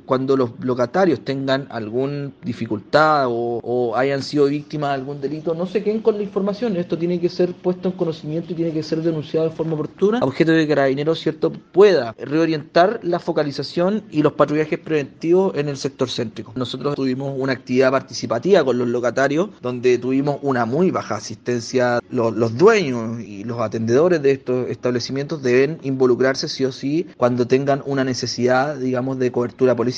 cuando los locatarios tengan alguna dificultad o hayan sido víctimas de algún delito, no se queden con la información. Esto tiene que ser puesto en conocimiento y tiene que ser denunciado de forma oportuna, a objeto de que Carabineros, ¿cierto?, pueda reorientar la focalización y los patrullajes preventivos en el sector céntrico. Nosotros tuvimos una actividad participativa con los locatarios, donde tuvimos una muy baja asistencia. Los dueños y los atendedores de estos establecimientos deben involucrarse sí o sí cuando tengan una necesidad, digamos, de cobertura policial.